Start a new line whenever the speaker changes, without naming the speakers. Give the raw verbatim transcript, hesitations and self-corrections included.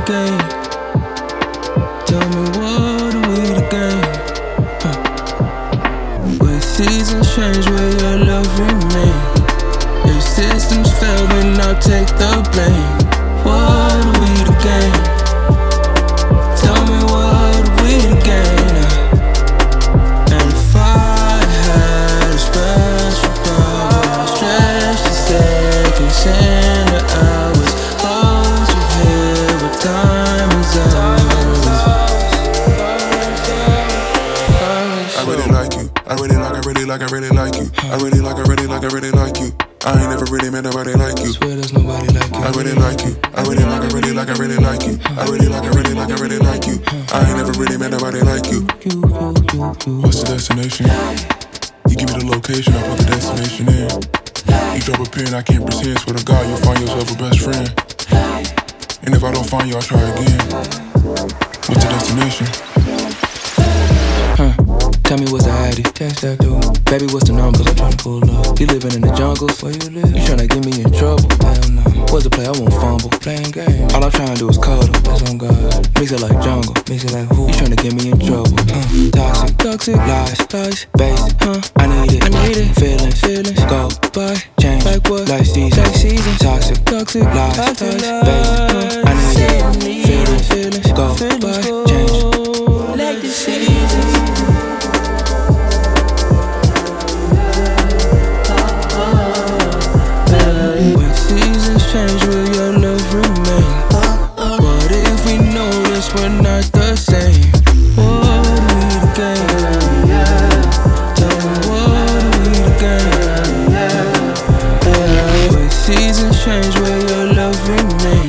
gain? Tell me what are we to gain? Huh. When seasons change, will your love remain? If systems fail, then I'll take the blame. What are we to gain? Tell me what are we to gain? And if I had a special power, stretch the seconds and the hours, hold you here when time is ours.
I really like you. I really like, I really like, I really like you. I really like, I really like, I really like you. I ain't never really met nobody like you.
Swear there's nobody like you.
I really like you. I really like, I really like, I really like you. I really like, I really like, I really like you. I ain't never really met nobody like you. What's the destination? You give me the location, I put the destination in. You drop a pin, I can't pretend. Swear to God, you'll find yourself a best friend. And if I don't find you, I'll try again. What's the destination?
Huh. Tell me what's the addy? Text that dude. Baby, what's the number? I'm tryna pull up. You living in the jungle? Where you live? You tryna get me in trouble? Hell no. What's the play? I won't fumble. Playing game. All I'm tryna do is cuddle. That's on God. Mix it like jungle. Mix it like who? You tryna get me in trouble? Uh, toxic, toxic, lies, lies, basic. Huh? I need it. I need it. Feelings, feelings. Go by, change. Like what? Like season, like season. Toxic, toxic, lies, lies, basic. Huh? I need it. Feelings, feelings. Go by, change. Like the seasons. When seasons change, will your love remain? What if we notice we're not the same? What are we to gain? Tell me what are we to gain? When seasons change, will your love remain?